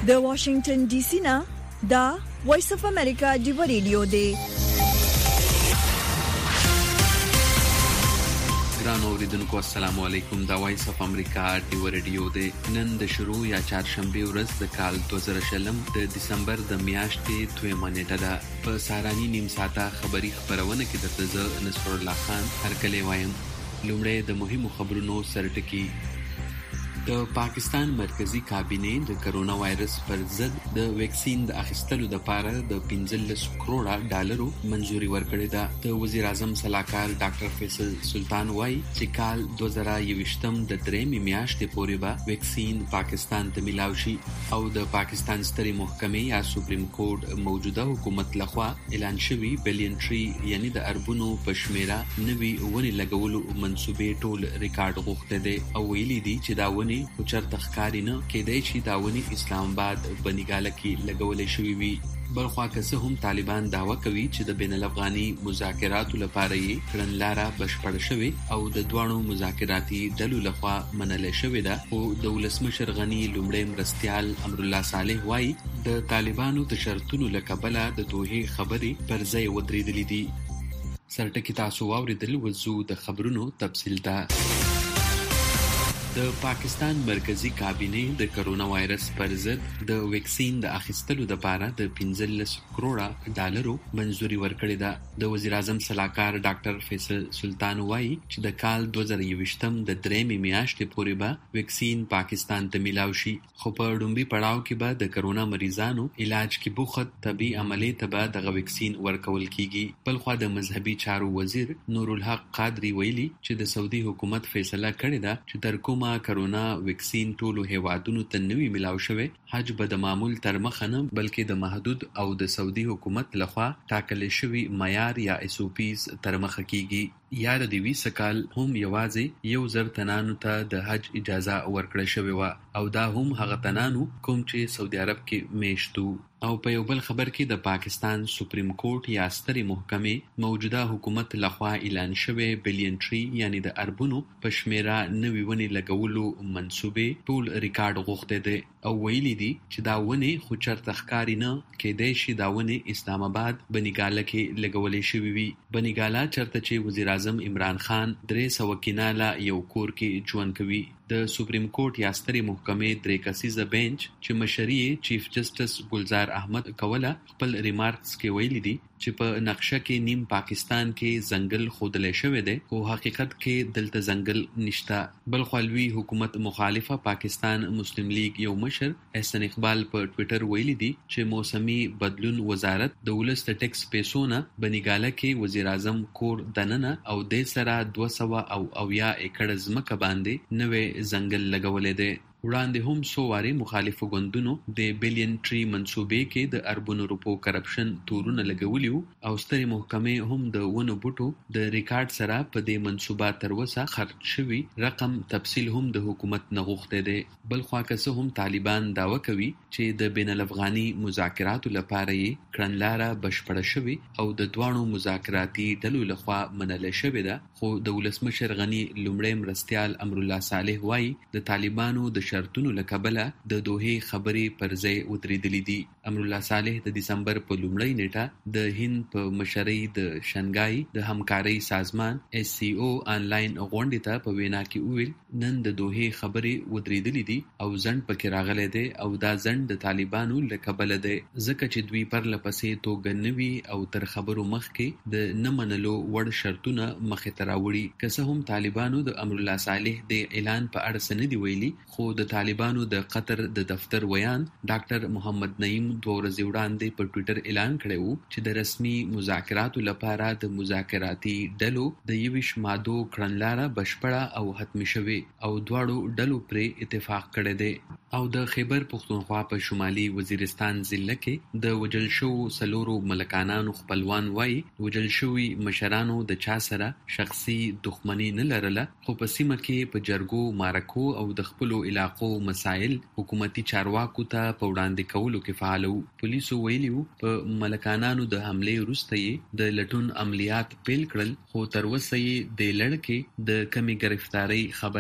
د واشنگټن ډي سي نه دا وایس اف امریکا دی ریډیو دی. ګران اوریدونکو السلام علیکم. دا وایس اف امریکا دی ریډیو دی. نن د شروع یا چهارشنبه ورځ د کال 2020 د دسمبر د میاشتې 2 نیټه ده. په سارانی نیم ساعته خبری خبرونه کې درته زه نصر الله خان هرکلی وایم. لومړی د مهمو خبرونو سرټکی. د پاکستان مرکزی کابینه د کرونا وایرس پر ضد د ویکسین د اخیستلو لپاره د 15 کروڑه ډالرو منزوري ورکړې ده. د وزیر اعظم صلاحکار ډاکټر فیصل سلطان وایي چې کال 2020 د درېمې میاشتې پورې به ویکسین پاکستان ته ملاو شي او د پاکستان سترې محکمې یا سپریم کورټ موجوده حکومت لخوا اعلان شوی بلین ټری یعنی د اربونو په شمیره نوي ونې لګولو منسوبې ټول ریکارډ غوښته دي او ویلي دي چې دا ونې خو چرته ښکاري نه کېدای شي دا ونې اسلام آباد بنګاله کې لګولې شوې وي. بلخوا که څه هم طالبان دعوه کوي چې د بین الافغاني مذاکراتو لپاره یې کړنلاره بشپړه شوې او د دوانو مذاکراتي ډلو لخوا منلې شوې ده، خو د ولسمشر غني لومړی مرستیال امرالله صالح وایي د طالبانو د شرطونو له کبله د دوحې خبرې پر ځای ودرېدلې دي. سرټکي تاسو واورېدل، وځو د خبرونو تفصیل ته. د پاکستان مرکزی کابینه د کرونا وایرس پر ضد د ویکسین د اخیستلو لپاره د 15 کروڑه ډالرو منزوري ورکړې ده. د وزیر اعظم صلاحکار ډاکټر فیصل سلطان وایي چې د کال 2020 د درېمې میاشتې پورې به ویکسین پاکستان ته ملاو شي، خو په لومړي پړاو کې به د کرونا مریضانو علاج کې بوخت طبي عملیې ته به دغه ویکسین ورکول کیږي. بلخوا د مذهبي چارو وزیر نورالحق قادری ویلي چې د سعودي حکومت فیصله کړې ده چې تر کومه کرونا ویکسین ټولو هیوادونو ته نوي ملاو شوی حج به د معمول تر مخه نه بلکې د محدود او د سعودي حکومت لخوا ټاکل شوی معیار یا SOPs تر مخه کیږي. یاد دی وی سکال هم یوازې 1000 تنانو ته د حج اجازه ورکړه شوې و او دا هم هغه تنانو کوم چې سعودي عرب کې میشتو. او په یو بل خبر کې د پاکستان سپریم کورټ یا سترې محکمې موجوده حکومت لخوا اعلان شوی بلین ټری یعنی د اربونو په شمیره نوي ونې لګولو منسوبې ټول ریکارډ غوښته دي او ویلي دي چې دا ونې خو چرته ښکاري نه کېدای شي دا ونې اسلام آباد بنګاله کې لګولې شوې وي. بنګاله چرته چې وزیر اعظم عمران خان 300 کناله یو کور کې ژوند کوي. د سپریم کورټ یا سترې محکمې 3 کسیزه بینچ چې مشري چیف جسټس ګلزار احمد کوله خپل ریمارکس کې ویلي دي چې په نقشه کې نیم پاکستان کې ځنګل خودلې شوی دی او حقیقت کې دلته ځنګل نشته. بلخوالوی حکومت مخالفه پاکستان مسلم لیگ یو مشر احسن اقبال په ټوئیټر ویلي دي چې موسمي بدلون وزارت د ولس د ټیکس پیسو نه بنګاله کې وزیر اعظم کور دننه او د سره 200 ایکړ ځمکه باندې نوې ځنګل لګولې ده. وړاندې هم څو وارې مخالفو ګوندونو د بلین ټری منسوبې کې د اربونو روپو کرپشن تورونه لګولي او سترې محکمې هم د ونو بوټو د ریکارډ سره په دې منسوبه تر اوسه خرڅ شوی رقم تفصیل هم د حکومت نه غوښته دی. بلخوا که څه هم طالبان دعوه کوي چې د بین الافغاني مذاکراتو لپاره یې کړنلاره بشپړه شوې او د دوانو مذاکراتي ډلو لخوا منل شوې ده، خو د ولسمشر غني لومړی مرستیال امرالله صالح وایي د طالبانو د شرطونو له کبله د دوحې خبرې پر ځای ودرېدلې دي. امرالله صالح د دسمبر په لومړۍ نیټه د هند په مشرۍ د شنګای د همکارۍ سازمان SCO آنلاین غونډې ته په وینا کې وویل نن د دوحې خبرې ودرېدلې دي او ځنډ پکې راغلی دی او دا ځنډ د طالبانو له کبله دی ځکه چې دوی پرله پسې توګه نوي او تر خبرو مخکې د نه منلو وړ شرطونه مخې ته راوړي. که څه هم طالبانو د امرالله صالح د اعلان په اړه څه نه دي ویلي، خو د طالبانو د قطر د دفتر ویان ډاکټر محمد نعیم 2 ورځې وړاندې په ټوئیټر اعلان کړی و چې د رسمي مذاکراتو لپاره د مذاکراتي ډلو د 21 مادو کړنلاره بشپړه او حتمي شوې او دواړو ډلو پرې اتفاق کړی دی. او د خیبر پختونخوا په شمالي وزیرستان ضلع کې د وجل شو سلورو ملکانانو خپلوان وایي وجل شوی مشرانو د چا سره شخصي دښمنی نه لرله، خو په سیمه کې په جرګو مارکو او د خپلو علاقو مسایل حکومتي چارواکو ته په وړاندې کولو کې فعال وو. پولیسو ویلي وو په ملکانانو د حملې وروسته یې د لټون عملیات پیل کړل، خو تر اوسه یې د لړ کې د کمی گرفتاری خبره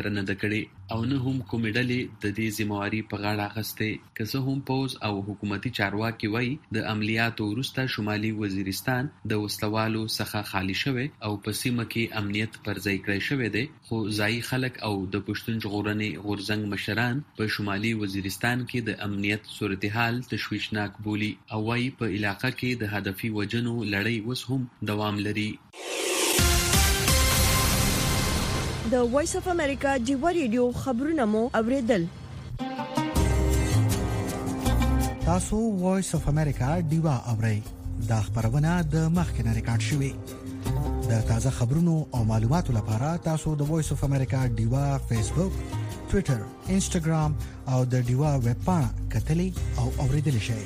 خبره نه ده کړې او نه هم کومې ډلې د دې ذمہواري په غاړه اخیستې. که څه هم پوځ او حکومتي چارواکي وایي د عملیاتو وروسته شمالي وزیرستان د وسلوالو څخه خالي شوی او په سیمه کې امنیت پر ځای کړی شوی دی، خو ځایي خلک او د پښتون ژغورنې غورځنګ مشران په شمالي وزیرستان کې د امنیت صورتحال تشویشناک بولي او وایي په علاقه کې د هدفي وژنو لړۍ اوس هم دوام لري. د وایس اف امریکا ډیوا ریډیو خبرونه مو اوریدل. تاسو وایس اف امریکا ډیوا اورئ. دا خبرونه د مخکنه ریکارډ شوې. د تازه خبرونو او معلوماتو لپاره تاسو د وایس اف امریکا ډیوا فیسبوک، ټوئیټر، انسټاګرام او د ډیوا ویب پاڼه کتلی او اوریدل شئ.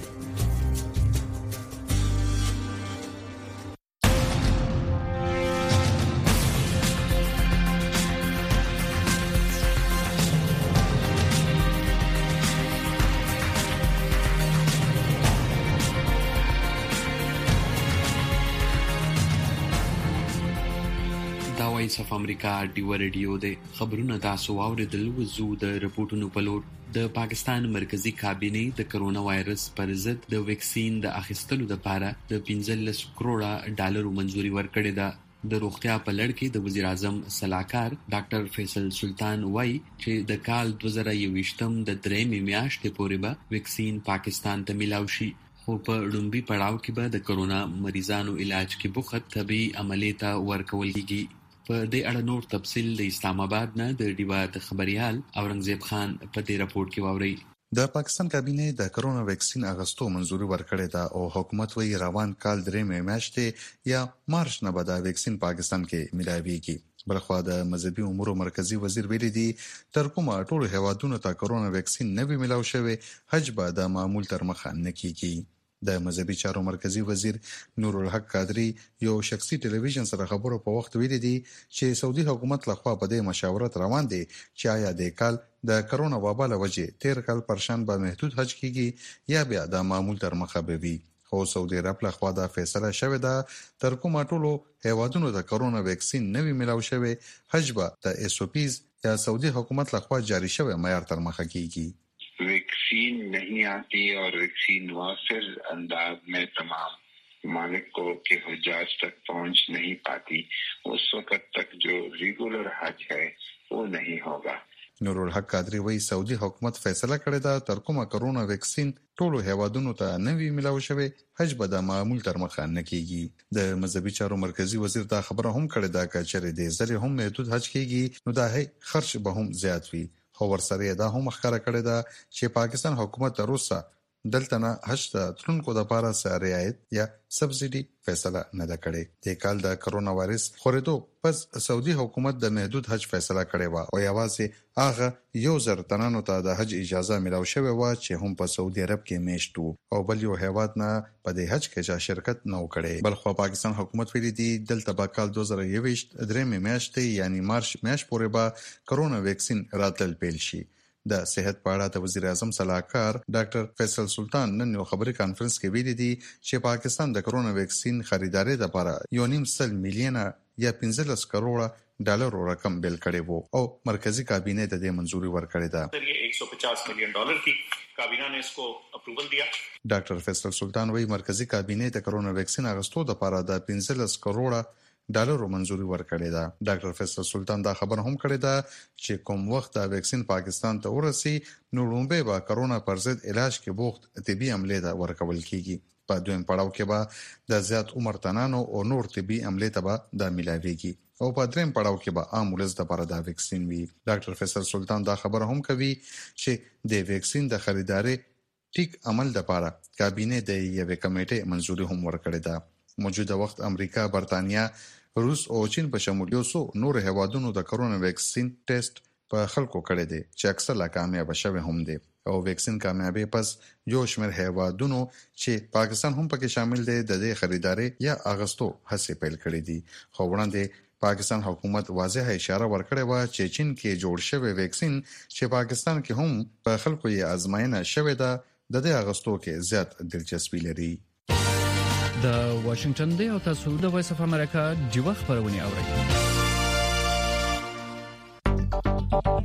وایس اف امریکا ډیوا ریډیو د خبرونه تاسو واوریدل. وزو د رپورټونو په لور. د پاکستان مرکزی کابینه د کرونا وایرس پر ضد د ویکسین د اخیستلو لپاره د 15 کروڑه ډالر منزوري ورکړې ده. د روغتیا په لړ کې د وزیر اعظم سلاکار ډاکټر فیصل سلطان وایي چې د کال 2021 د 3 میاشتې پورې به ویکسین پاکستان ته ملاو شي، خو په لومړي پړاو کې به د کرونا مریضانو علاج کې بوخت طبي عملیات ورکول کیږي. په دې اړه نور تفصیل د اسلام آباد نه د ډیوا د خبريال اورنګزیب خان په دې راپورټ کې واوري. د پاکستان کابینه د کرونا ویکسین اغستو منزوري ورکړې ده او حکومت وی روان کال 3 میاشتې یا مارچ نه به د ویکسین پاکستان کې ملاويږي. بلخوا د مذهبي امور مرکزی وزیر ویلي دی تر کومه ټول هیوادونو ته کرونا ویکسین نه وی ملاو شوی، حج به د معمول تر مخه نه کیږي. د مذهبي چارو مرکزی وزیر نور الحق قادری یو شخصي ټلویزیون سره خبرو په وخت ویلي دی چې سعودي حکومت لخوا په دې مشاورت روان دي چې آیا د کال د کرونا وبا له وجې 13 کال پرشان به محدود حج کیږي یا بیا د معمول تر مخه به وي. خو سعودي عرب لخوا دا فیصله شوې ده تر کومه ټولو هیوادونو د کرونا ویکسین نوی ملاو شوی، حج به د SOPs یا سعودي حکومت لخوا جاری شوی معیار تر مخه کیږي. वैक्सीन नहीं आती और वैक्सीन वाफिर अंदाज में तमाम ममालिक को के हुज्जाज तक पहुंच नहीं पाती, उस वक्त तक जो रेगुलर हज है वो नहीं होगा. نور الحق قادری وی سعودي حکومت فیصله کړې ده تر کومه کرونا ویکسین ټولو هیوادونو ته نوی ملاو شوی، حج به د معمول تر مخه نه کیږي. د مذهبي چارو مرکزی وزیر دا خبره هم کړې ده چې د زری هم محدود حج کیږي نو دا هي خرچ به هم زیات وي. خو ورسره دا هم ښکاره کړی ده چې پاکستان حکومت تر اوسه دلته نه حج ته تلونکو د پاره سره رعایت یا سبسيډي فیصله نه ده کړې. د کال د کرونا وایرس خورېدو پس سعودي حکومت د محدود حج فیصله کړې و او یوازې هغه 1000 تنانو ته د حج اجازه ملاو شوې و چې هم په سعودي عرب کې میشتو او بل یو هیواد نه په دې حج کې شرکت نه وکړي. بلخو پاکستان حکومت ویلي دی دلته په کال 2021 درې میاشتې یعنی مارچ میاشت پورې به کرونا ویکسین راتل پیل شي. د صحت په اړه د وزیر اعظم سلاکار ډاکټر فیصل سلطان نن یو خبري کانفرنس کې ویلي دی چې پاکستان د کرونا ویکسین خریداري لپاره 1.5 میلیون یا 15 کروڑ ډالر رقم بیل کړی وو او مرکزی کابینه ته د منزوري ورکړې ده. یہ $150 ملین کی کابینہ نے اس کو اپروول دیا. ډاکټر فیصل سلطان وی مرکزی کابینه ته کرونا ویکسین اغستو لپاره د 15 کروڑ ډالر منزوري ورکړې ده. ډاکټر فیصل سلطان دا خبر هم کړی ده چې کوم وخت د ویکسین پاکستان ته ورسي نو لومبه با کرونا پر ضد علاج کې بوخت طبي عملیات ورکول کیږي. په دویم پړاو کې به د زیات عمر تنانو او نور طبي عملیات به د ملاويږي او په دریم پړاو کې به عام ولس د لپاره د ویکسین وي. ډاکټر فیصل سلطان دا خبر هم کوي چې د ویکسین د خریداري ټیک عمل لپاره کابینه د یوې کمیټې منزوري هم ورکړې ده. موجوده وخت امریکا، برتانیا، روس او چین په شمول 100 نور هیوادونو د کرونا ویکسین ټیسټ په خلکو کړی دی چې اکثره کامیاب شوه هم دي او ویکسین کامیابی پس یو شمېر هیوادونو چې پاکستان هم پکې شامل دی د دې خریداري یا اغستو هڅې پیل کړې دي. خو وړاندې پاکستان حکومت واضح اشاره ورکړې و چې چین کې جوړ شوی ویکسین چې پاکستان کې هم په خلکو یې آزمایښت شوې ده د دې اغستو کې زیات دلچسپي لري. د واشنگټن دی او تاسو د وایس اف امریکا ډیوا خبرونه اورئ.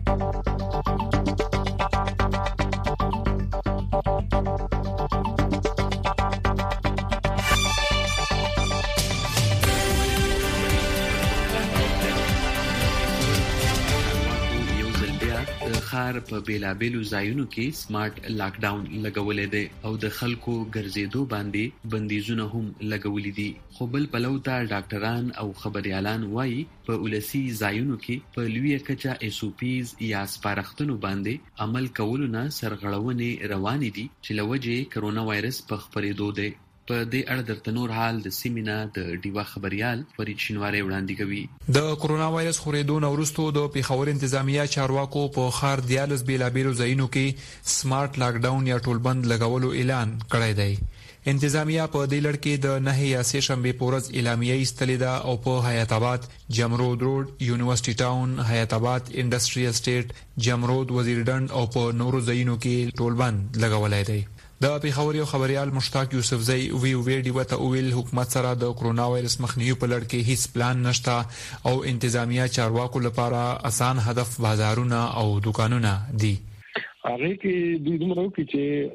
ښار په بیلابیلو ځایونو کې سمارټ لاک ډاون لګولې ده او د خلکو ګرځېدو باندې بندیزونه هم لګولې دي. خو بل پلو ته ډاکټران او خبريالان وایي په ولسی ځایونو کې په لویه کچه SOPs یا سپارښتنو باندې عمل کولو نه سرغړونې روانې دي چې لوجه کرونا وایرس په خپرېدو ده. په دې اړه درته نور حال د سیمینا د ډیوا خبريال فرید شینواری وړاندې کوي. د کرونا وایرس خورېدو نه وروسته د پیښور انتظامیه چارواکو په ښار دیالس بیلابیلو ځایونو کې سمارټ لاک ډاون یا ټولبند لګولو اعلان کړی دی. انتظامیه په دې لړ کې د 9 یا 3 شنبه پورز اعلامیه ایستلې ده او په حیات آباد، جمرود روډ، یونیورسيټي ټاون، حیات آباد انډستریل اسټیټ، جمرود، وزیرډنډ او په نورو ځایونو کې ټولبند لګولای دی. د پیښور یو خبريال مشتاق یوسفزئی ویډیو ته ویل حکومت سره د کرونا وایرس مخنیوي په لړ کې هیڅ پلان نشته او انتظامیه چارواکو لپاره آسان هدف بازارونه او دکانونه دي. هغه کې د دومره کې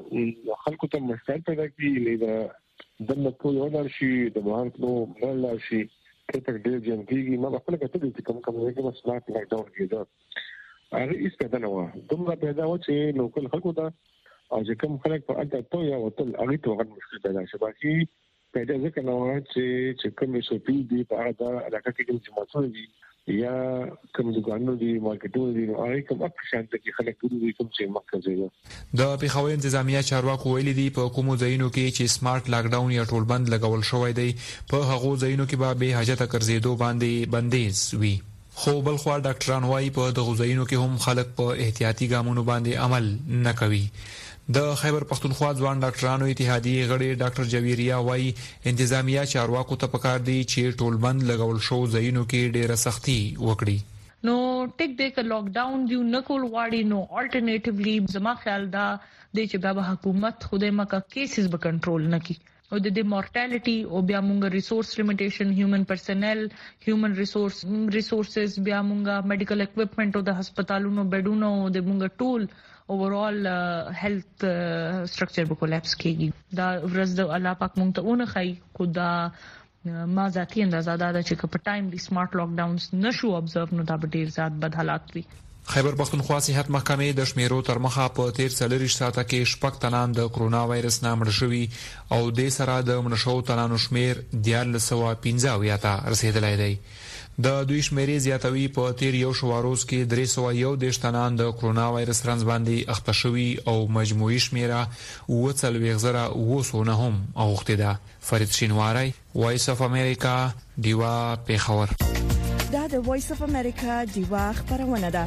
چې خلکو ته مشکل پیدا کیږي د دنه ټول ودار شي د بهر نو بل شي کته ډېر جن کیږي ما خپل کته چې کوم کې مسله لاک ډاون کیږي هغه هیڅ پیدا نه و دومره پیدا و چې لوکل خلکو ته او چې کوم خلک په اړه ته یا وتل هغه ته غوښتل مشکل پیدا شي. باقي پیدا ځکه نو چې کوم SOP دی په اړه د علاقه کې چې مسول دي یا کوم دکانونو دي مارکیټونو دي هغه کوم اپشن ته کې خلک دوی کوم چې مرکزي ده. د پیښور انتظامیه چارواکو ویلي دي په کومو ځایونو کې چې سمارټ لاک ډاون یا ټولبند لګول شوی دی په هغو ځایونو کې به حاجت ګرځېدو باندې بندیز وي. خو بل خو ډاکټران وایي په دغو ځایونو کې هم خلک په احتیاطي ګامونو باندې عمل نه کوي. د خیبر پختونخوا ځوان ډاکټرانو اتحادیې غړي ډاکټر جویریا وایي انتظامیه چارواکو ته پکار دي چې ټولبند لګول شو ځایونو کې ډېره سختي وکړي. نو ټیک د لاک ډاون دی نه کول واړي نو الټرنیټیولی زما خیال دا د چې به حکومت خوده مکه کیسز به کنټرول نه کی او د مورټالټي او بیا مونږ ریسورس لیمیټیشن هیومن پرسنل هیومن ریسورسز بیا مونږ میډیکل اکوپمنٹ او د هسپتالونو بیډونو او د مونږ ټول اوورال هیلث سټرکچر به کولاپس کیږي. دا ورځ د الله پاک مونږ ته اون خای خدا ما ذاتی اندازه دا چې په ټایم دی سمارټ لاک ډاونز نشو ابزرو نو دا به ډیر زیات بد حالات وي. خیبر پختونخوا صحت محکمې د شمیرو تر مخه په 43 ساعته کې شپږ تنان د کرونا وایرس نه مړ شوي او د سره د مړ شوو تنانو شمیر 1315 ته رسیدلی دی. د دوی شمیرې زیاتوي په تیر یو شواروز کې 301 تنان د کرونا وایرس رنځ باندې اخته شوي او مجموعي شمیره 40,900 هم اوخته ده. فرید شینواری، وایس اف امریکا، دیوا پیښور. دا د وایس اف امریکا دیوا خبرونه ده.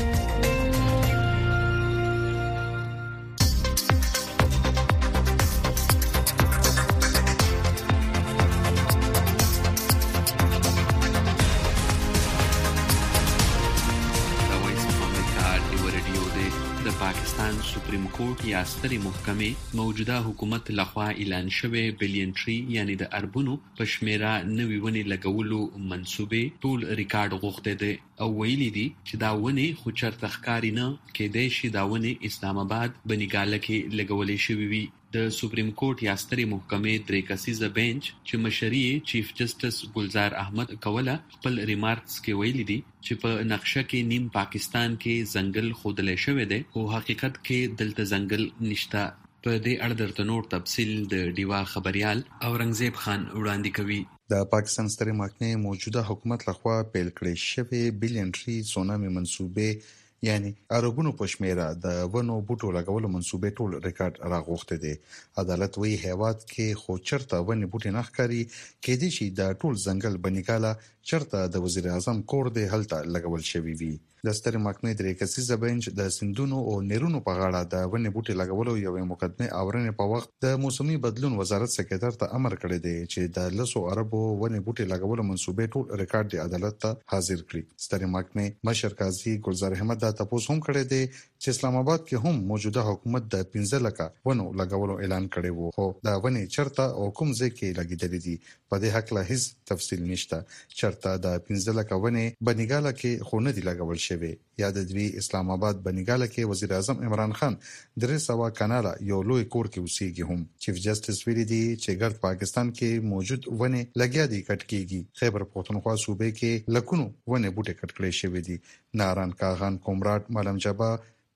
پاکستان سپریم کورټ یا سترې محکمې موجوده حکومت لخوا اعلان شوی بلین یعنی د اربونو په شمیره نوې ونې لګولو منسوبې ټول ریکارډ غوښته ده او ویلي دي چې دا ونې خو چرته ښکاري نه کېدای شي دا ونې اسلام آباد بنګاله کې لګولې شوې وي. د سپریم کورټ یا سترې محکمې درې کسیزه بینچ چې مشري چیف جسټس ګلزار احمد کوله خپل ریمارکس کې ویلي دي چې په نقشه کې نیم پاکستان کې ځنګل خودلې شوی دی او حقیقت کې دلته ځنګل نشته. په دې اړه درته نور تفصیل د ډیوا خبريال اورنګزیب خان وړاندې کوي. د پاکستان سترې محکمې موجوده حکومت لخوا پیل کړې شوی بلین سونامي منسوبې یعنی عربونو په شمیره د ونو بوټو لګولو منسوبې ټول ریکارډ راغوښته دي. عدالت وی هیواد کې خو چرته ونې بوټي نه ښکاري کېدی شي د ټول ځنګل بنګاله چرته د وزیر اعظم کور دی هلته لګول شوی وي. د سترې محکمې درې کسیزه بنچ د سندونو او نیرونو په غاړه د ونې بوټي لګولو یوې مقدمې اورنې په وخت د موسمي بدلون وزارت سکرټر ته امر کړی دی چې د 100 اربو ونې بوټي لګولو منسوبې ټول ریکارډ دی عدالت ته حاضر کړي. سترې محکمې مشر قاضي ګلزار احمد دا تاسو هم کړی دی چې اسلام آباد کې هم موجوده حکومت د 15 لکه ونو لګولو اعلان کړی وو خو دا ونې چرته او کوم ځای کې لګیدلې دي په دې حق لا هیڅ تفصیل نشته. چرته د 15 لکه ونې بنګاله کې خو نه دی لګول شوی. یاد دی اسلام آباد بنګاله کې وزیر اعظم عمران خان 300 کناله یو لوی کور کې اوسېږي هم. چیف جسټس ویلي دی چې ګرد پاکستان کې موجود ونې لګیا دي کټ کېږي. خیبر پختونخوا صوبې کې لکونو ونې بوټي کټ کړي شوی دي. ناران کاغان کومراټ ملم جبا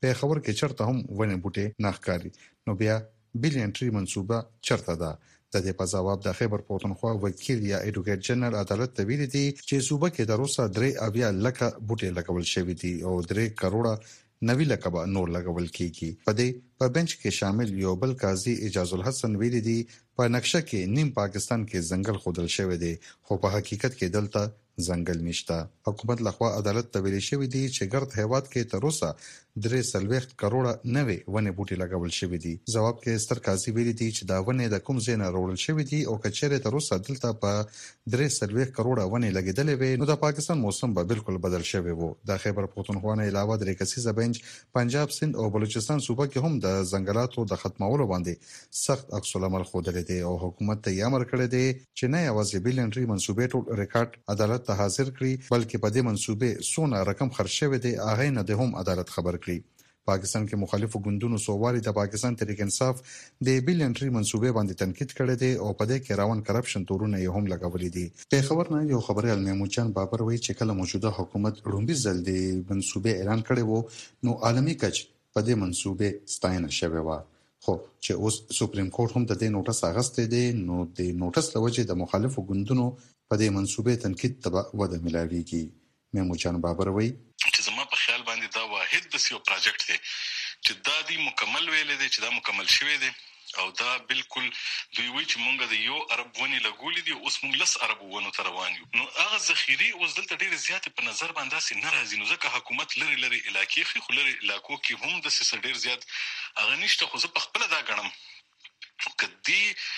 په خبر کې چرته هم ونه بوټي ناخکاری نو بیا بلین ټری منصوبه چرته ده د دې په جواب د خیبر پښتونخوا وکیل یا ایډوکیټ جنرال عدالت ته ویلي دي چې صوبه کې د روسا 3 لکه بوټي لګول شوی دي او 3 کروڑه 9 لکه به نور لګول کیږي په دې په بنچ کې شامل یو بل قاضي اجازه الحسن ویلي دي په نقشه کې نیم پاکستان کې ځنګل خودل شوی دی خو په حقیقت کې دلته ځنګل نشته حکومت لخوا عدالت ته ویلي شوی دی چې ګرد هیواد کې تر اوسه 3 کروڑه 9 ونه بوټي لګول شوی دي جواب کې ستر قاضي ویلي دی چې دا ونه د کوم ځای نه راوړل شوی دي او کچېره تر اوسه دلته په 3 کروڑه ونه لګیدلې وي نو د پاکستان موسم به بالکل بدل شوی وو د خیبر پښتونخوا نه علاوه د کسیزه بنچ پنجاب سند او بلوچستان صوبه کې هم د ځنګلاتو د ختمولو باندې سخت عکس العمل خوده دي او حکومت ته امر کړی دی چې نه یوازې بلینډري منصوبې ټول ریکارډ عدالت ته حاضر کړي بلکې په دې منصوبې سونه رقم خرج شوی دی هغه نه د هم عدالت خبر کړي پاکستان کې مخالفو ګوندونو سوواري د پاکستان تحریک انصاف د بلینډري منصوبې باندې تنقید کړی دی او په دې کې راون کرپشن تورونه یې هم لګولې دي په خبر نه یو خبري محمود جان بابر وایي چې کله موجوده حکومت رومبي ځل د منصوبې اعلان کړي وو نو عالمي کچ په دې منصوبې ستاینه شوی و خو چې اوس سپریم کورټ هم د دې نوټس اغستې دي نو د نوټس لوجه د مخالفو ګوندونو په دې منصوبې تنقید ته وده ملاويږي محمود جان بابر وایي چې زما په خیال باندې دا واحد د سیو پروجیکټ دی چې دا دی مکمل ویل دي چې دا مکمل شوی دی او دا بالکل دوی وی چې مونږ د یو عرب ونی لګولې دي اوس مونږ لس عرب ونو تر روان یو نو هغه ذخیره اوس دلته ډیر زیات په نظر باندې سي ناراضي نو ځکه حکومت لري علاقې خو لري علاقو کې هم د سیس ډیر زیات هغه نشته خو زه په خپل دا غنم کدي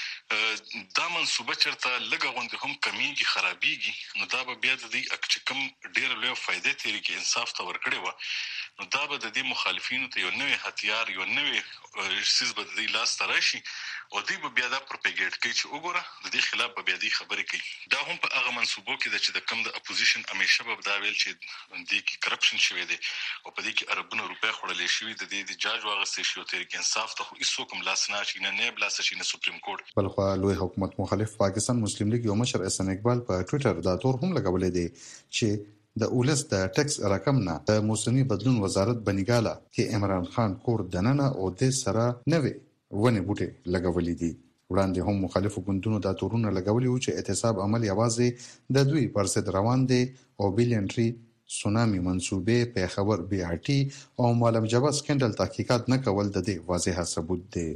دا منصوبه چرته لګه غونډه هم کمیږي خرابيږي نو دا به بیا د دې اکچکم ډیر لوی فائدې تیری کې انصاف ته ورکړي و نو دا به د دې مخالفینو ته یو نوې هتیار یو نوې سیس به د دې لاس تراشي او دوی به بیا دا پروپاګاندا کوي چې وګوره د دې خلاف به بیا دې خبرې کوي دا هم په هغه منصوبو کې چې د کم د اپوزیشن همیشه به دا ویل چې د کې کرپشن شوی دی او په دې کې اربونو روپیا خړلې شوی د دې جاج واغستې شو تر کې انصاف ته هیڅ کوم لاس نه شي نه بلاس شي نه سپریم کورټ بلخو لوی حکومت مخالف پاکستان مسلم لیگ یو مشر احسان اقبال په ټوئیټر دا تور هم لګولې دي چې د اولس د ټیکس رقم نه د موسمي بدلون وزارت بنګاله کې عمران خان کور دننه او د سره نوې ونه بوټي لګولې دي وړاندې هم مخالفو ګوندونو دا تورونه لګولې و چې اعتصاب عمل یوازې د دوی پر ضد روان دي او بلینډري سونامي منصوبې په خبر بي ار ټي او معلم جواز سکندل تحقیقات نه کول د دې واضح ثبوت دی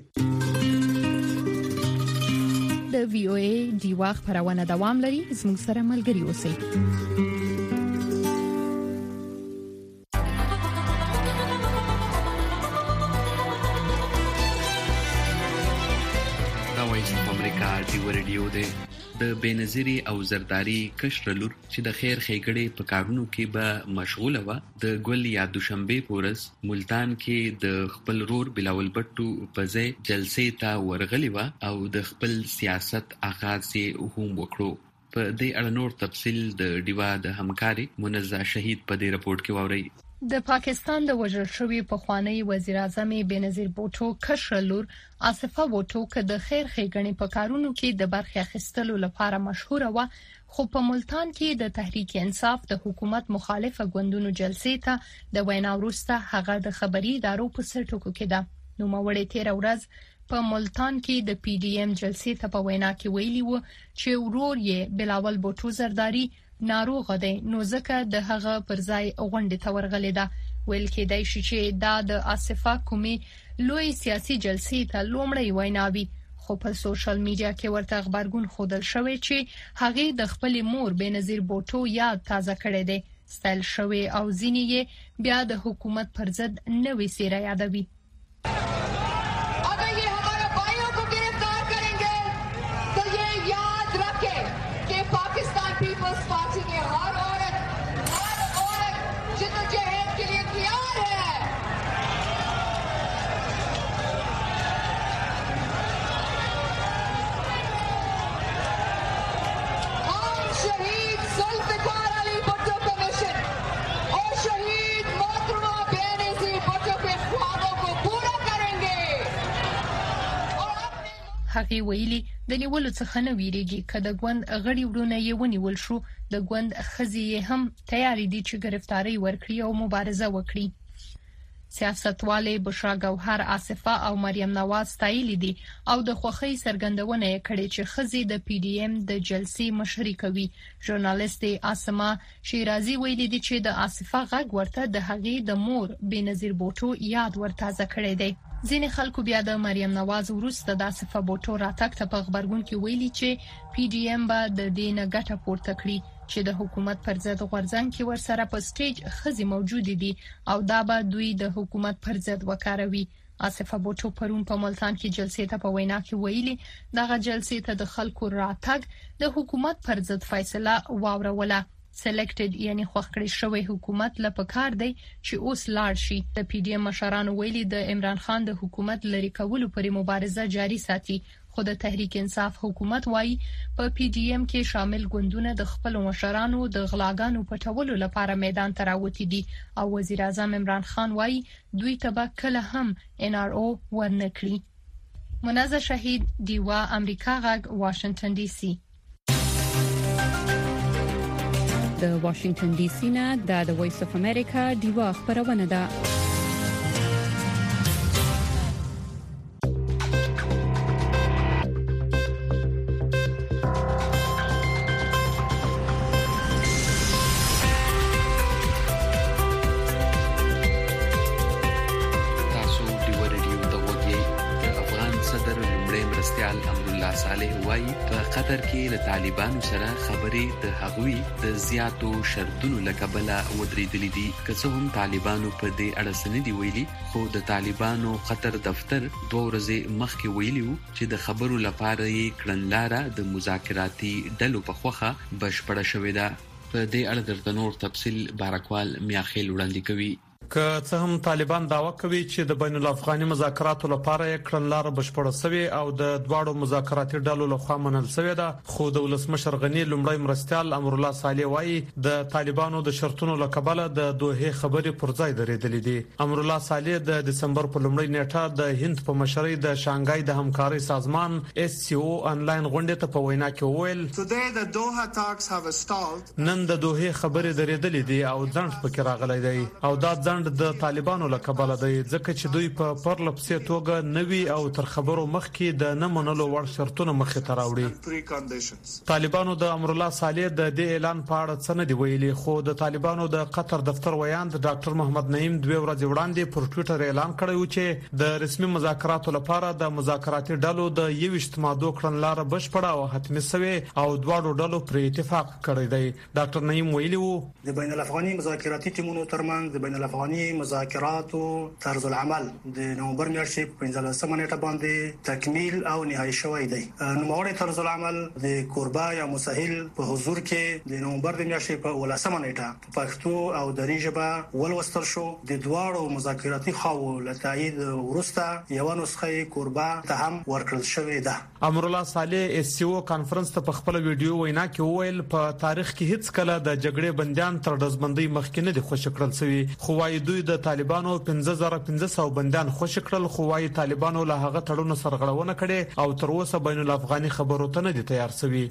د وی او ای دی واخ پرونه دوام لري زموږ سره ملګری اوسئ ډیو ریډیو دی د بنظیری او زرداری کشرلور چې د خیر خېګړې په کارونو کې به مشغوله و د ګل یا دوشنبه پورس ملتان کې د خپل رور بلاول بټو په ځای جلسې ته ورغلی و او د خپل سیاست آغاز یې هم وکړو په دې اړه نور تفصیل د ډیوا د همکاري منزه شهید په دې رپورت کې واوري د پاکستان د وژل شوی پخوانی وزیر اعظم بنظیر بوټو کشرلور آصفه بوټو که د خیر خېګنې په کارونو کې د برخه اخیستلو لپاره مشهور و خو په ملتان کې د تحریک انصاف د حکومت مخالفه ګوندونو جلسې ته د وینا وروسته هغه د خبري ادارو په سر ټکو کې ده نو مړې تیر ورځ په ملتان کې د پی ډی ایم جلسې ته په وینا کې ویلي و چې ورور یې بلاول بوټو زرداری ناروغ دی نو ځکه د هغه پر ځای غونډه ته ورغلې ده ویل کېدای شي چې دا د آصفه کومي لوی سیاسي جلسې ته لومړی ویناوي خو په سوشل میډیا کې ورته خبرګون خودل شوی چې هغه د خپل مور بنظیر بوټو یاد تازه کړی دی ستایل شوی او ځینې یې بیا د حکومت پر ضد نوې څیره یادوي هغه ویلي د نیولو څخه نه ویریږي کله ګوند غړي ورونه یې ونیول شو د ګوند خزي هم تیاری دي چې گرفتاری ورکړي او مبارزه وکړي سیاستوالې بشرا ګوهر آصفه او مریم نواز ستایلي دي او د خوخي سرګندونه کړي چې خزي د پی ډی ام د جلسې مشري کوي. ژورنالیست اسما شیرازي ویلي دي چې د آصفه غږ ورته د هغې د مور بنظیر بوټو یاد ورتازه کړی دی. ځینې خلکو بیا د مریم نواز وروسته د آصفه بوټو راتګ ته په خبرګون کې ویلي چې پی ډی ام به د دې نه ګټه پورته کړي چې د حکومت پر ضد غورځنګ کې ورسره په سټیج خزي موجود دي او دا به دوی د حکومت پر ضد وکاروي. آصفه بوټو پرون په ملتان کې جلسې ته په وینا کې ویلي دغه جلسې ته د خلکو راتګ د حکومت پر ضد فیصله واوروله. سلیکټډ یعنی خوښ کړی شوی حکومت لپاره دی چې اوس لاړ شي. د پی ډی ام مشرانو ویلي د عمران خان د حکومت لری کولو پر مبارزه جاری ساتي، خو د تحریک انصاف حکومت وايي په پی ډی ام کې شامل ګوندونه د خپل مشرانو د غلاګانو پټولو لپاره میدان ته راوتی دي او وزیر اعظم عمران خان وايي دوی ته کله هم ان ار او ورنکړي. منازه شهید دیوا امریکا غږ واشنگټن ډي سي. د واشنگټن ډي سي نه د وایس اف امریکا دیوا خبرونه ده. قطر کې له طالبانو سره خبرې د هغوی د زیاتو شرطونو لکبله ودرېدلې دي. که څه هم طالبانو په دې اړه څه نه دي ویلي، خو د طالبانو قطر دفتر 2 ورځې مخکې ویلي وو چې د خبرو لپاره یې کړنلاره د مذاکراتي ډلو په خوخه بشپړه شوې ده. په دې اړه درته نور تفصیل بارکوال میاخیل وړاندې کوي. که څه هم طالبان دعوا کوي چې د بین الافغاني مذاکراتو لپاره یې کړنلاره بشپړه شوې او د دواړو مذاکراتي ډلو لخوا منل شوې ده، خو د ولسمشر غنی لومړی مرستيال امر الله صالح وايي د طالبانو د شرطونو لکبله د دوه خبرې پر ځای درېدلې دي. امر الله صالح د دسمبر په لومړۍ نیټه د هند په مشرۍ د شانګای د همکارۍ سازمان اس سی او انلاین غونډه ته په وینا کې وویل نن د دوه خبرې درېدلې دي او ځنډ پکې راغلی دی او دا ځنډ د طالبانو لکبله دی ځکه چې دوی په پرلپسې توګه نوي او تر خبرو مخکې د نه منلو وړ شرطونه مخې ته راوړي. طالبانو د امر الله صالح د دې اعلان په اړه څه نه دی ویلي، خو د طالبانو د قطر دفتر ویاند ډاکټر محمد نعیم 2 ورځې وړاندې پر ټوئیټر اعلان کړی و چې د رسمي مذاکراتو لپاره د مذاکراتي ډلو د 21 مادو کړنلاره بشپړه او حتمي شوې او دواړو ډلو پر اتفاق کړی دی. ډاکټر نعیم ویلي و د بین الافغاني مذاکراتي ټیمونو ترمنځ د بین الافغاني مذاکراتو طرز العمل د نومبر میاشتې په 15 نیټه باندې تکمیل او نهایی شوی دی. نوموړی طرز العمل د کوربه یا مسهل په حضور کې د نومبر د میاشتې په 18 نیټه په پښتو او دري ژبه ولوستل شو. د دواړو مذاکراتي خواو له تایید وروسته یو نسخه کوربه ته هم ورکړل شوې ده. امر الله صالح اس سی او کانفرنس ته په خپل ویډیو وینا کې وویل په تاریخ کې هیڅ کله د جګړې بنديان تر دزبندۍ مخکې نه دي خوشی کړل شوی، خو وايي دوی د طالبانو 15500 بنديان خوشی کړل، خو وايي طالبانو له هغه تړونو سرغړونه کړي او تر اوسه بین الافغاني خبرو ته نه دي تیار شوی.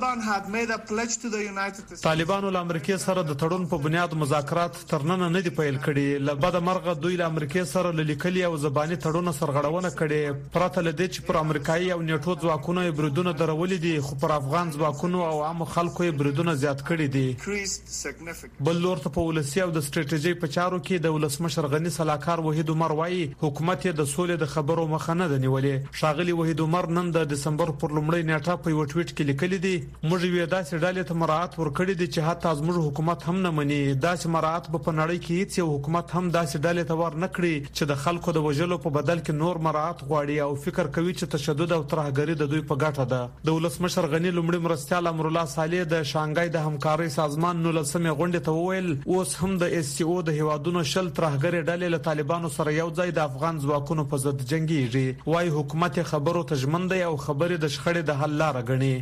طالبانو له امریکا سره د تړون په بنیاد مذاکرات ترننه نه دي پیل کړي، لبد مرغه دوی له امریکا سره لیکلي او زبانی تړونو سرغړونه کړي پرته لدې چې پر امریکایي او نیټو ځواکونو بریدونه درولې دي، خو پر افغان ځواکونو او عام خلکو بریدونه زیات کړي دي. بل لور ته په ولسی او د سټریټیژي په چارو کې د ولسمشر غنی صلاحکار وحید عمر وايي حکومت د سولې د خبرو مخه نه دی نیولې. شاغلی وحید عمر نن د دسمبر پر لومړۍ نیټه په یو ټویټ کې لیکلي دي موږ یې داسې ډالې ته مراعات ورکړي دي چې حتی زموږ حکومت هم نه مني. داسې مراعات په نړۍ کې هیڅ یو حکومت هم داسې ډالې ته ور نه کړی چې د خلکو د وژلو په بدل کې نور مراعات غواړي او فکر کوي چې تشدد او ترهګری د دوی په ګټه ده. د ولسمشر غنی لومړی مرستيال امر الله صالح د شانګای د همکارۍ سازمان 19مې غونډه ته وویل اوس هم د اس سی او د هیوادونو شل ترهګری ډلې له طالبانو سره یو ځای د افغان ځواکونو په ضد جنگيږي. وايي حکومت خبرو ته ژمن دی او خبرې د شخړې د حل لاره غني.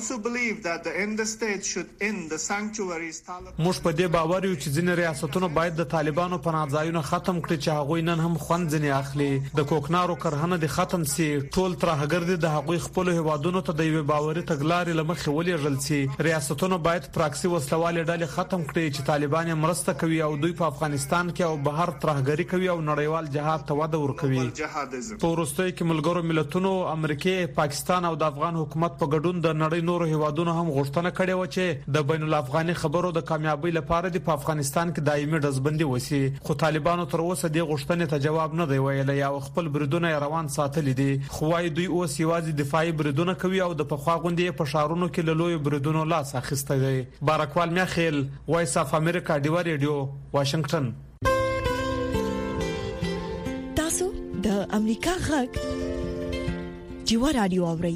موږ په دې باور یو چې ځینې ریاستونه باید د طالبانو په ناځایونو ختم کړي چې هغه نن هم خوند ځنی اخلي. د کوکنارو کرهنه د ختم سي ټول ترهګر دي د هغوی خپل هیوادونو ته د یو باوري تګلارې لمخې ولېږل سي. ریاستونه باید پراکسي وسلواله ډلې ختم کړي چې طالبان مرسته کوي او دوی په افغانستان افغانستان کې او بهر ترهګری کوي او نړیوال جهاد ته وده ورکوي. په وروستۍ کې ملګرو ملتونو امریکا، پاکستان او د افغان حکومت په ګډون د نړۍ نورو هیوادونو هم غوښتنه کړې و چې د بین الافغاني خبرو د کامیابی لپاره د افغانستان کې دایمي ډزبندي وسی، خو طالبانو تر اوسه د غوښتنې ته جواب نه دی ویلی او خپل بریدونه روان ساتلي دي. خو وايي دوی اوس یوازې دفاعي بریدونه کوي او د پخوا غونډې په شهرونو کې له لوی بریدونو لاس اخیسته دي. بارکوال میاخیل، وایس اف امریکا، ډیوا ریډیو، واشنگټن. تاسو د امریکا غږ ډیوا رادیو اورئ.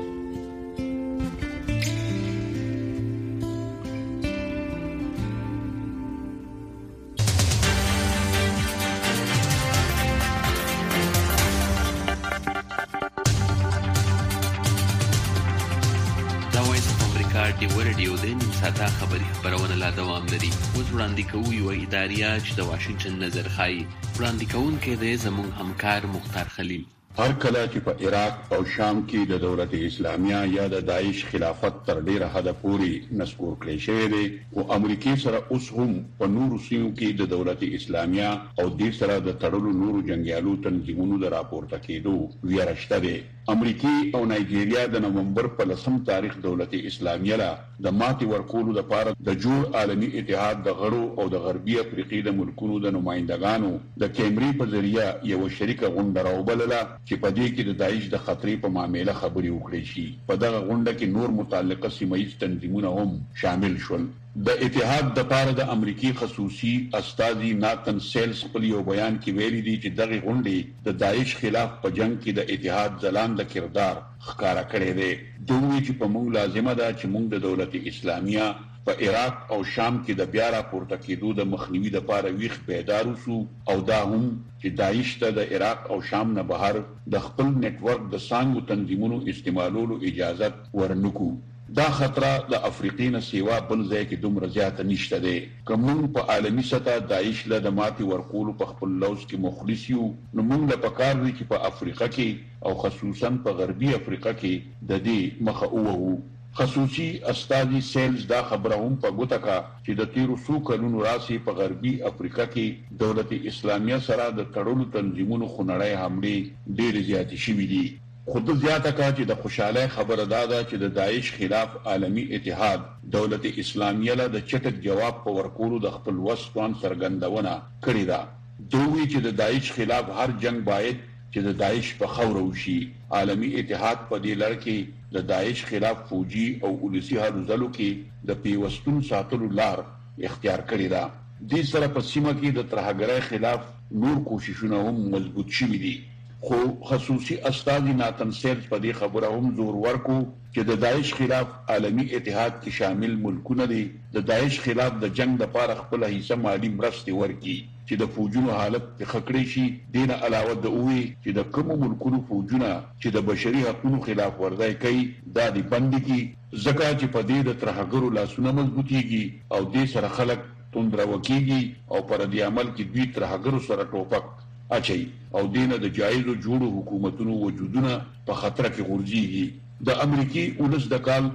ډیوا رادیو د نیم ساعته خبري خبرونه لا دوام لري. اوس وړاندې کوو یو اداریه چې د واشنگټن نظر خایي. وړاندې کوونکی دی زموږ همکار مختار خلیل. هر کله چې په عراق او شام کې د دولت اسلامیه یا د داعش خلافت تر ډیره حد پورې نسکور کړی شوی دی او امریکای سره اوس هم په نورو سیمو کې د دولت اسلامیه او د سره د تړلو نورو جنگیالو تنظیمونو د راپورته کېدو ویره شته دی. امریکای او نایجیریا د نومبر په 10 تاریخ دولت اسلامیه لا د ماتي ورکولو لپاره د جوړ عالمی اتحاد د غړو او د غربي افریقي د ملکونو د نمائندګانو د کیمري په ذریعہ یو شریکه غونډه راوبلله چې په دې کې د داعش د خطرې په معاملې خبري وکړي شي. په دغه غونډه کې نور متعلقه سیمایي تنظیمونه هم شامل شول. د اتحاد د پاره د امریکای خصوصي استاذي ناتن سیلز په یو بیان کې ویلي دي چې دغه غونډه د داعش خلاف په جنگ کې د اتحاد ځلان د کردار ښکارا کړی دی. دوی چې په موږ لازمه ده چې موږ د دولت اسلامیه په عراق او شام کې د بیا راپورته کېدو د مخنیوي لپاره ویښ بیدار وسو او دا هم چې داعش ته د عراق او شام نه بهر د خپل نت ورک د سانګو تنظیمونو استعمالولو اجازه ورنکو. دا خطر د افریقین سیوا بل ځای کې دومره زیات نشته دی. کوم په عالمی سطح داعش له د ماتي ورکولو په خپل لوز کې مخلص یو، نو موږ له پکار دی چې په افریقا کې او خصوصا په غربي افریقا کې د دې مخه ووهو. خصوصي استاذي سیلز دا خبره هم په ګوته کا چې د تیرو څو کلونو راسي په غربي افریقا کې دولت اسلامیه سره د تړلو تنظیمونو خنړی حمله ډېر زیات شوې دي. خود زیاته کا چې د خوشاله خبره دادا چې د داعش خلاف عالمی اتحاد دولت اسلامیه له د چټک جواب په ورکولو د خپل وسوان سرګندونه کړې ده. دوی چې د داعش خلاف هر جنگ باید چې د داعش په خاور وشي. عالمی اتحاد په دې لړ کې د داعش خلاف فوجي او ولسی هلو ځلو کې د پیوستون ساتلو لار اختیار کړې ده. دې سره په سیمه کې د ترهګرۍ خلاف نور کوششونه هم مضبوط شوي دي. خو خصوصي استاذ ناتن سیلز په دې خبره هم زور ورکو چې د داعش خلاف عالمی اتحاد کې شامل ملکونه دي د داعش خلاف د جنگ لپاره خپل حصہ مالی مرستې ورکړي چې د فوجونو حالت په خکړې شي. دین علاوه د اووي چې د کوم ملکونو فوجونه چې د بشري حقوقو خلاف ورزي کوي دا دي بند کی زکه چې په دې د ترهګرو لاسونه مضبوطيږي او دې سره خلک توندره وکيږي او پر دې عمل کې دوی ترهګرو سره ټوپک اچي او دینه د جایزو جوړو حکومتونو وجودونه په خطر کې غورځيږي. د امریکای ولس د کال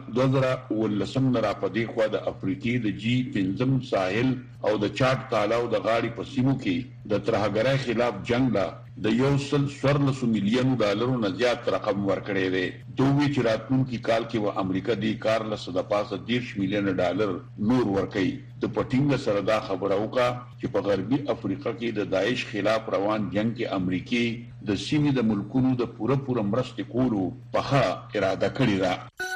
2019 نه را پدې خو د افریقي د جی 5 ساحل او د چاټ تالاو د غاړي په سیمو کې د ترهګرۍ خلاف جنگ لا د $1.4 مليون نه زیات رقم ورکړی دی. دوی چې راتلونکي کال کې و امریکا د کار له 10 مليون ډالر نور ورکړي. د پټینګ سره دا خبره وکړه چې په غربي افریقا کې د داعش خلاف روان جنگ کې امریکای د سیمې د ملکونو د پوره مرستې کولو په اراده کړې ده.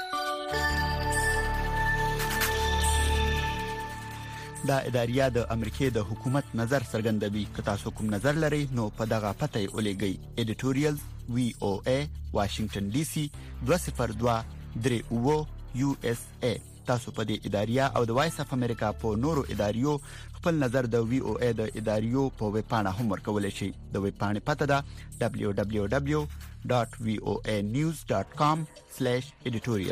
دا اداریه د امریکای د حکومت نظر څرګندوي. که تاسو کوم نظر لرئ نو په دغه پته یې ولېږئ. ایډیټوریال VOA واشنگټن ډي سي 202 USA. تاسو په دې اداریه او د وایس اف امریکا په نورو اداریو خپل نظر د VOA د اداریو په ویب پاڼه هم ورکولای شئ. د ویب پاڼې پته ده www.voanews.com/editorial.